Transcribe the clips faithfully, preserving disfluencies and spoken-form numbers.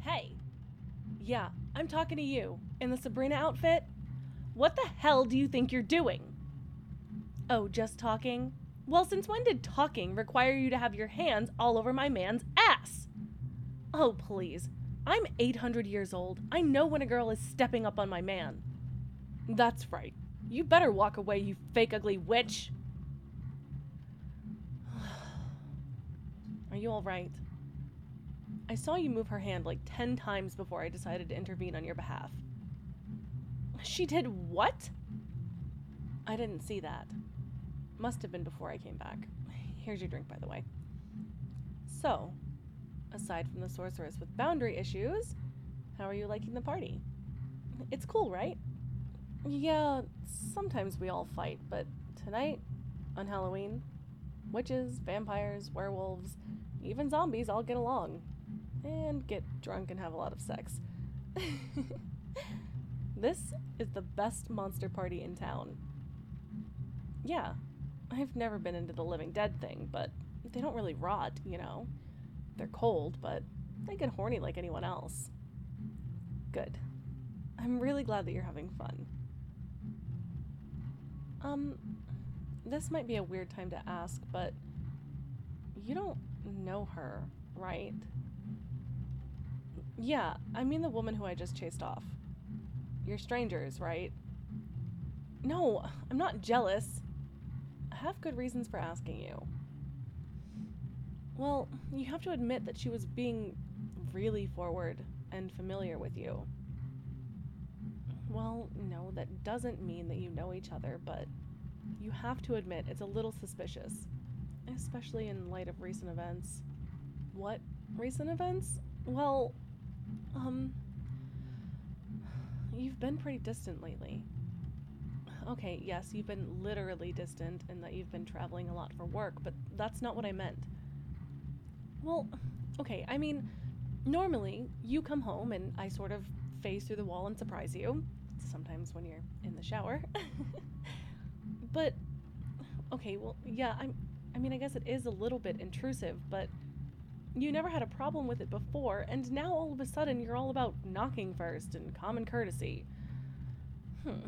Hey. Yeah, I'm talking to you. In the Sabrina outfit? What the hell do you think you're doing? Oh, just talking? Well, since when did talking require you to have your hands all over my man's ass? Oh, please. I'm eight hundred years old. I know when a girl is stepping up on my man. That's right. You better walk away, you fake ugly witch. Are you all right? I saw you move her hand like ten times before I decided to intervene on your behalf. She did what? I didn't see that. Must have been before I came back. Here's your drink, by the way. So, aside from the sorceress with boundary issues, how are you liking the party? It's cool, right? Yeah, sometimes we all fight, but tonight, on Halloween, witches, vampires, werewolves, even zombies all get along. And get drunk and have a lot of sex. This is the best monster party in town. Yeah, I've never been into the living dead thing, but they don't really rot, you know. They're cold, but they get horny like anyone else. Good. I'm really glad that you're having fun. Um, this might be a weird time to ask, but you don't know her, right? Yeah, I mean the woman who I just chased off. You're strangers, right? No, I'm not jealous. I have good reasons for asking you. Well, you have to admit that she was being really forward and familiar with you. Well, no, that doesn't mean that you know each other, but you have to admit it's a little suspicious, especially in light of recent events. What recent events? Well, um, you've been pretty distant lately. Okay, yes, you've been literally distant in that you've been traveling a lot for work, but that's not what I meant. Well, okay, I mean, normally you come home and I sort of phase through the wall and surprise you, sometimes when you're in the shower. But, okay, well, yeah, I'm, I mean, I guess it is a little bit intrusive, but you never had a problem with it before, and now all of a sudden you're all about knocking first and common courtesy. Hmm.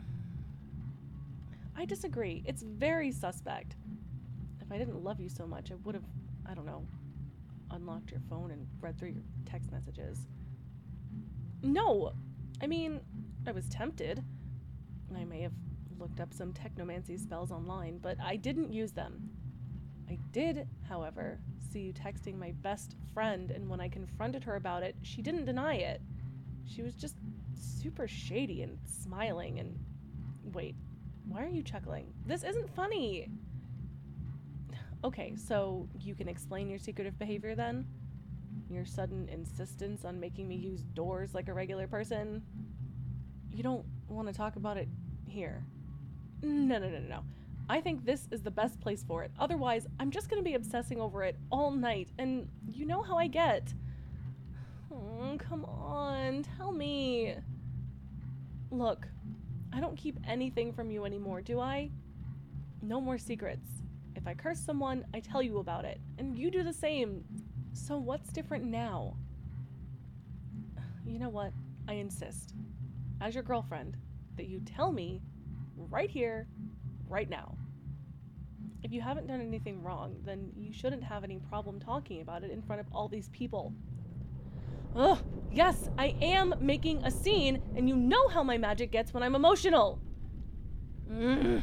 I disagree. It's very suspect. If I didn't love you so much, I would have, I don't know, unlocked your phone and read through your text messages. No! I mean, I was tempted. I may have looked up some technomancy spells online, but I didn't use them. I did, however, see you texting my best friend, and when I confronted her about it, she didn't deny it. She was just super shady and smiling and... Wait, why are you chuckling? This isn't funny! Okay, so you can explain your secretive behavior then? Your sudden insistence on making me use doors like a regular person? You don't want to talk about it here? No, no, no, no, no. I think this is the best place for it. Otherwise, I'm just going to be obsessing over it all night, and you know how I get. Oh, come on, tell me. Look, I don't keep anything from you anymore, do I? No more secrets. If I curse someone, I tell you about it, and you do the same. So what's different now? You know what? I insist, as your girlfriend, that you tell me right here, right now. If you haven't done anything wrong, then you shouldn't have any problem talking about it in front of all these people. Ugh, yes, I am making a scene, and you know how my magic gets when I'm emotional. Mm.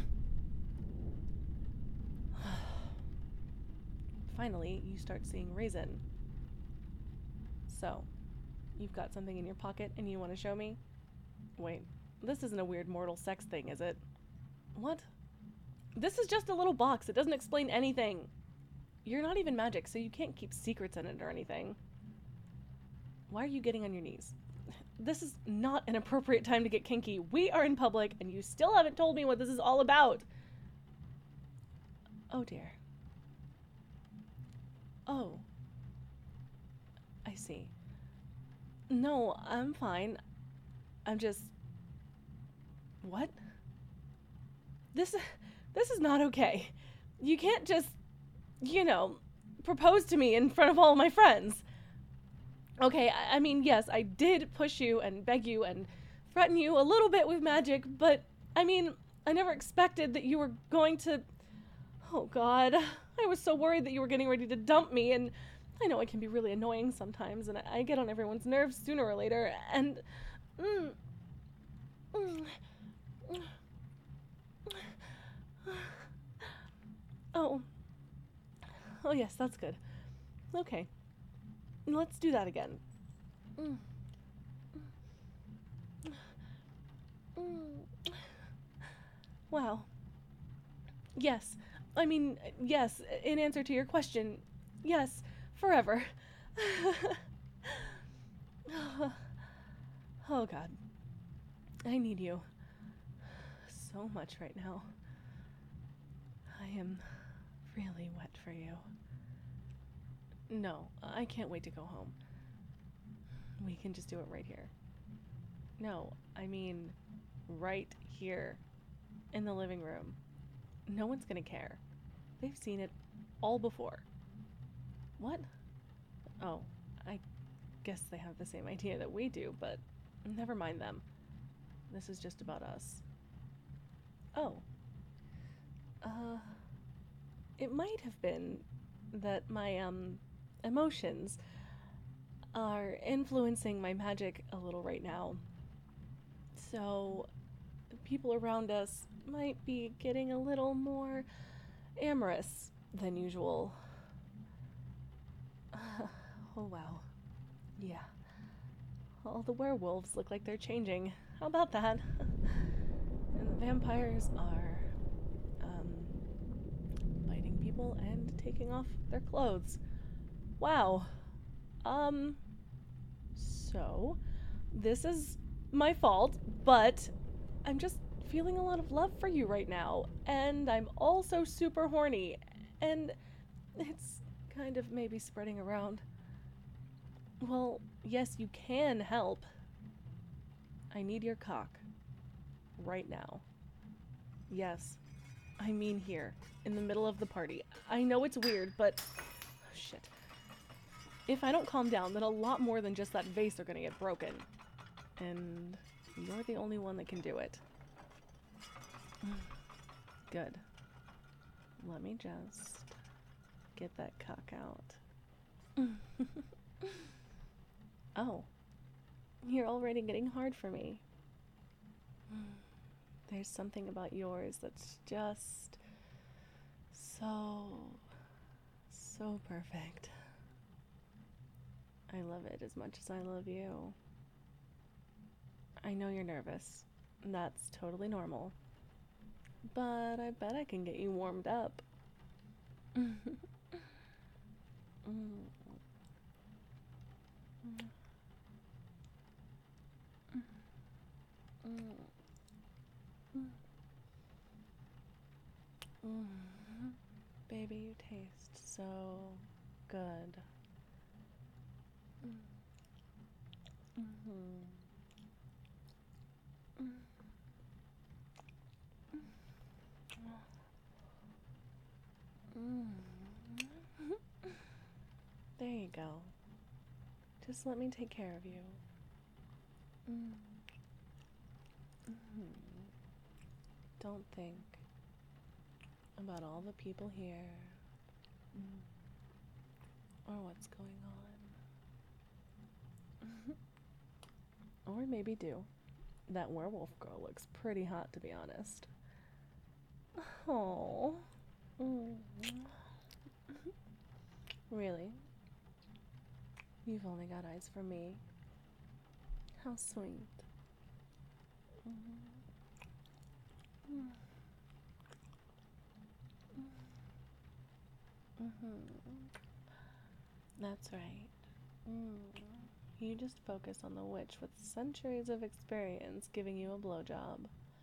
Finally, you start seeing reason. So, you've got something in your pocket and you want to show me? Wait, this isn't a weird mortal sex thing, is it? What? This is just a little box. It doesn't explain anything. You're not even magic, so you can't keep secrets in it or anything. Why are you getting on your knees? This is not an appropriate time to get kinky. We are in public, and you still haven't told me what this is all about. Oh, dear. Oh. I see. No, I'm fine. I'm just... What? This... This is not okay. You can't just, you know, propose to me in front of all my friends. Okay, I, I mean, yes, I did push you and beg you and threaten you a little bit with magic, but I mean, I never expected that you were going to. Oh god, I was so worried that you were getting ready to dump me, and I know it can be really annoying sometimes, and I get on everyone's nerves sooner or later, and. Mm, mm, oh. Oh, yes, that's good. Okay, let's do that again. Mm, mm. Wow. Yes. I mean, yes, in answer to your question, yes, forever. Oh, God. I need you so much right now. I am really wet for you. No, I can't wait to go home. We can just do it right here. No, I mean, right here in the living room. No one's gonna care. They've seen it all before. What? Oh, I guess they have the same idea that we do, but never mind them. This is just about us. Oh. Uh, it might have been that my, um, emotions are influencing my magic a little right now. So, people around us might be getting a little more amorous than usual. Oh, wow. Yeah. All the werewolves look like they're changing. How about that? And the vampires are, um, biting people and taking off their clothes. Wow. Um, so, this is my fault, but I'm just feeling a lot of love for you right now, and I'm also super horny, and it's kind of maybe spreading around. Well, yes, you can help. I need your cock. Right now. Yes. I mean here. In the middle of the party. I know it's weird, but... Oh, shit. If I don't calm down, then a lot more than just that vase are gonna get broken. And you're the only one that can do it. Good. Let me just get that cock out. Oh. You're already getting hard for me. There's something about yours that's just so, so perfect. I love it as much as I love you. I know you're nervous. That's totally normal. But I bet I can get you warmed up. mm. Mm. Baby, you taste so good. Mm-hmm. Mm. There you go. Just let me take care of you. Mm. Mm-hmm. Don't think about all the people here mm. or what's going on. Or maybe do. That werewolf girl looks pretty hot, to be honest. Oh. Mm. Really? You've only got eyes for me. How sweet. Mm-hmm. Mm-hmm. That's right. Mm. You just focus on the witch with centuries of experience giving you a blowjob.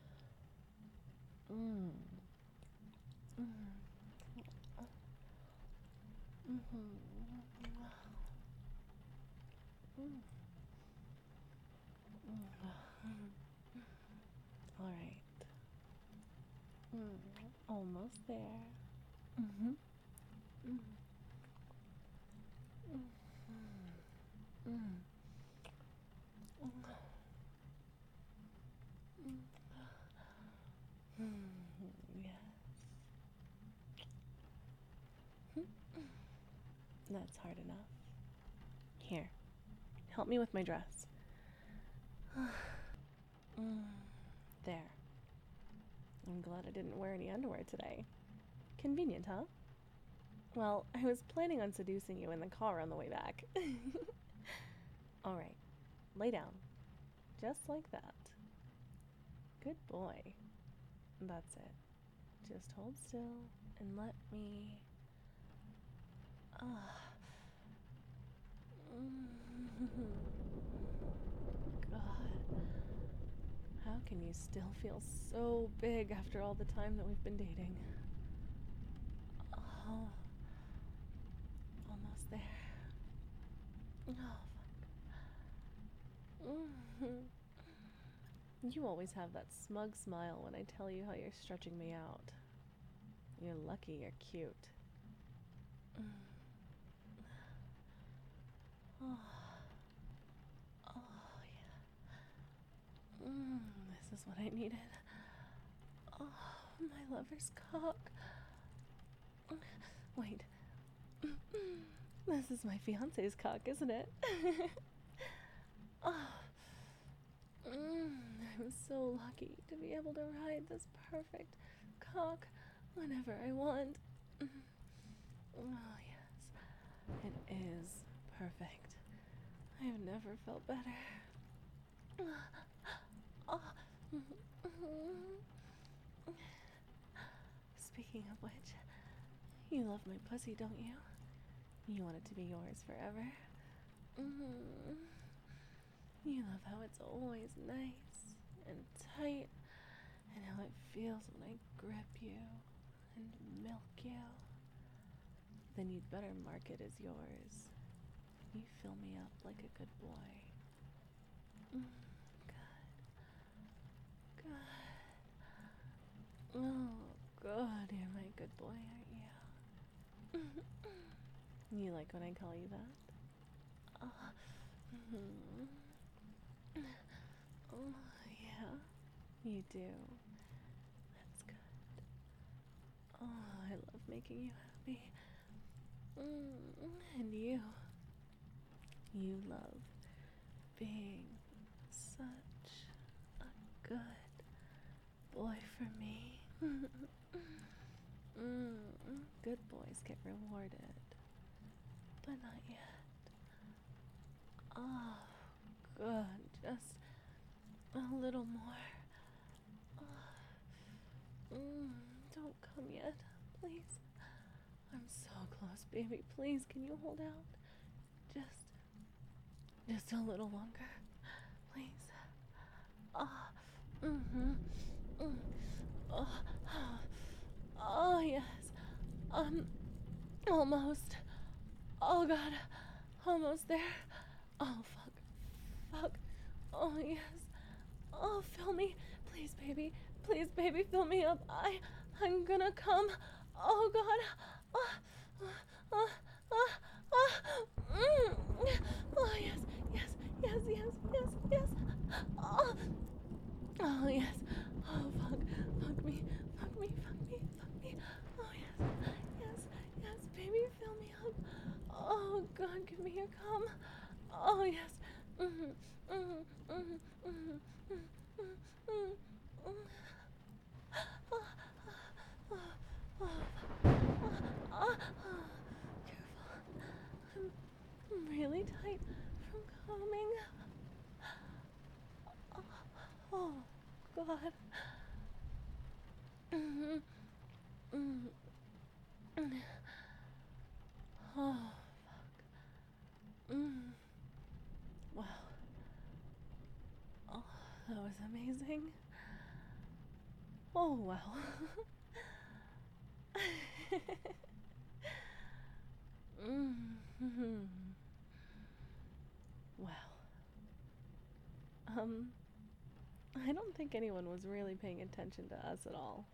Mm. Mm. Mm-hmm. Mm. Mm. All right. Mm. Almost there. Mm-hmm. Mm. Mm. Mm. Mm. Yes. That's hard enough. Here, help me with my dress. Mm. There. I'm glad I didn't wear any underwear today. Convenient, huh? Well, I was planning on seducing you in the car on the way back. All right, lay down. Just like that. Good boy. That's it. Just hold still and let me. Ah. God. How can you still feel so big after all the time that we've been dating? Oh. Almost there. Oh, fuck. You always have that smug smile when I tell you how you're stretching me out. You're lucky you're cute. Oh, oh yeah. Mm, this is what I needed. Oh, my lover's cock. Wait. This is my fiance's cock, isn't it? Oh. Mm, I'm so lucky to be able to ride this perfect cock whenever I want. Oh, yes. It is perfect. I have never felt better. Oh. Speaking of which, you love my pussy, don't you? You want it to be yours forever. Mm. You love how it's always nice and tight, and how it feels when I grip you and milk you. Then you'd better mark it as yours. You fill me up like a good boy. Mm, good. Good. Oh, good. You're my good boy, aren't you? You like when I call you that? Oh, mm-hmm. Oh, yeah. You do. That's good. Oh, I love making you happy. Mm, and you. You love being such a good boy for me. mm, good boys get rewarded, but not yet. Oh, good. Just a little more. Oh, mm, don't come yet, please. I'm so close, baby. Please, can you hold out? Just, just a little longer, please. Ah, oh, mm-hmm. Mm. Oh, oh, oh, yes. Um, almost. Oh, God. Almost there. Oh, fuck. Fuck. Oh, yes. Oh, fill me. Please, baby. Please, baby, fill me up. I, I'm gonna come. Oh, God. Oh, oh, oh, oh, mm. Oh, yes, yes, yes, yes, yes, yes. Oh, oh, yes. Oh, fuck. Fuck me. Fuck me. Fuck me. Fuck me. Oh, yes. Yes, yes, baby, fill me up. Oh, God, give me your cum. Oh, yes. Mm-hmm. Mm-hmm. Mm-hmm. Mm-hmm. Mm-hmm. Mm-hmm. Oh, oh, oh, oh, oh. Careful. I'm, I'm really tight from coming. Oh, oh God. Mm-hmm. Mm-hmm. Oh, fuck. Mm. Wow. Oh, that was amazing. Oh, wow. mm-hmm. Wow. Um, I don't think anyone was really paying attention to us at all.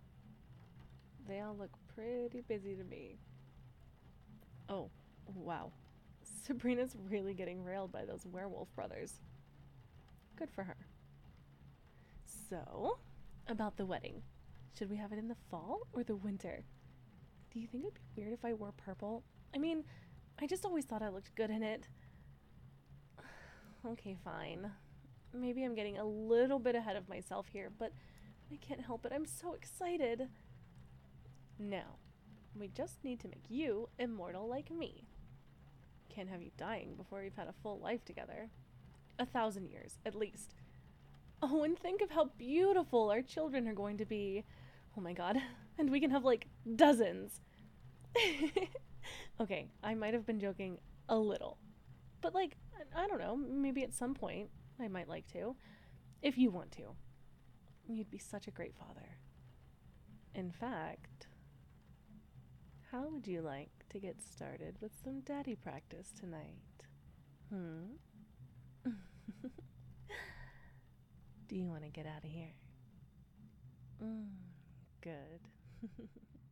They all look pretty busy to me. Oh, wow. Sabrina's really getting railed by those werewolf brothers. Good for her. So, about the wedding. Should we have it in the fall or the winter? Do you think it'd be weird if I wore purple? I mean, I just always thought I looked good in it. Okay, fine. Maybe I'm getting a little bit ahead of myself here, but I can't help it. I'm so excited. Now, we just need to make you immortal like me. Can't have you dying before we've had a full life together. A thousand years, at least. Oh, and think of how beautiful our children are going to be. Oh my god. And we can have, like, dozens. Okay, I might have been joking a little. But, like, I don't know, maybe at some point I might like to. If you want to. You'd be such a great father. In fact, how would you like to get started with some daddy practice tonight? Hmm? Do you want to get out of here? Mm, good.